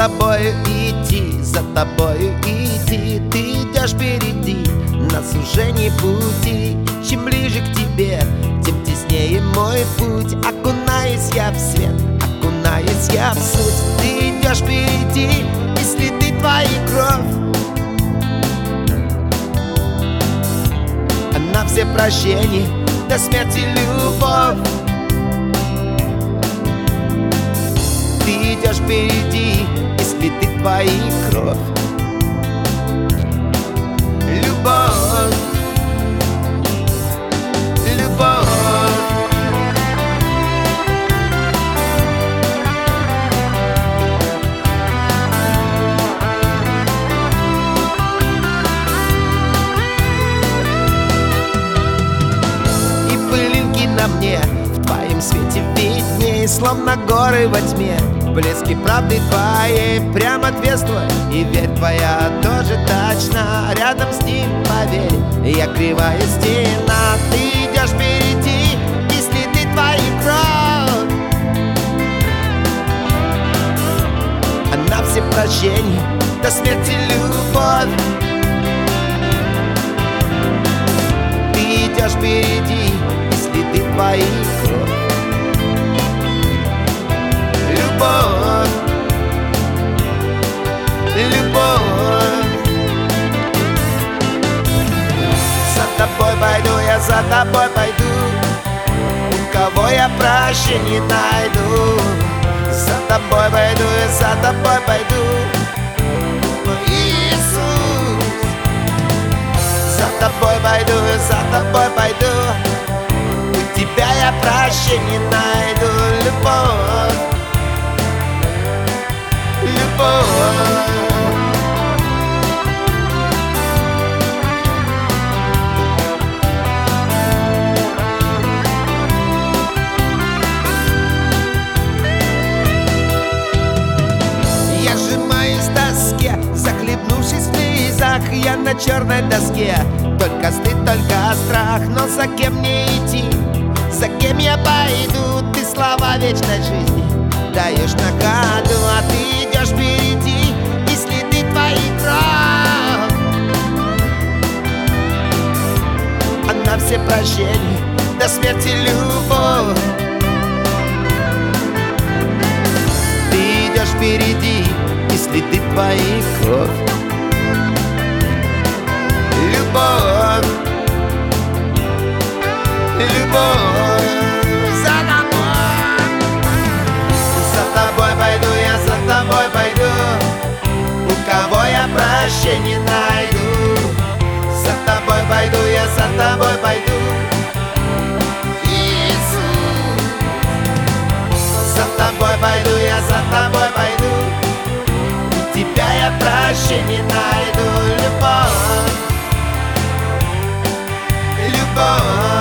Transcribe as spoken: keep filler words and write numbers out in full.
тобою идти, за тобою идти. Ты идешь впереди, нас уже не пути. Чем ближе к тебе, тем теснее мой путь. Окунаюсь я в свет, окунаюсь я в суть. Ты идешь впереди, и следы твои кровь. На все прощения, до смерти любовь. Ты идешь впереди, и следы твои кровь. Любовь, любовь. И пылинки на мне в твоем свете видней, словно горы во тьме. Блески правды твоей прямо ответствуй, и верь, твоя тоже точна. Рядом с ним, поверь, я кривая стена. Ты идешь впереди, и следы твои кровь. А на все прощения, до смерти любовь. Ты идешь впереди, и следы твои кровь. Любовь, любовь. За тобой пойду, я за тобой пойду. У кого я прощения найду? За тобой пойду, я за тобой пойду. О, Иисус. За тобой пойду, я за тобой пойду. У тебя я прощения найду. Любовь, любовь. Я сжимаюсь в тоске, захлебнувшись в слезах. Я на черной доске, только стыд, только страх. Но за кем мне идти, за кем я пойду? Ты слова вечной жизни даешь на ходу, а ты идешь впереди, и следы твои кровь. А на все прощения, до смерти любовь. Ты идешь впереди, и следы твои кровь. Любовь, любовь. За тобой пойду, у кого я прощения найду. За тобой пойду, я за тобой пойду. Иисус. За тобой пойду, я за тобой пойду. У тебя я прощения найду. Любовь, любовь.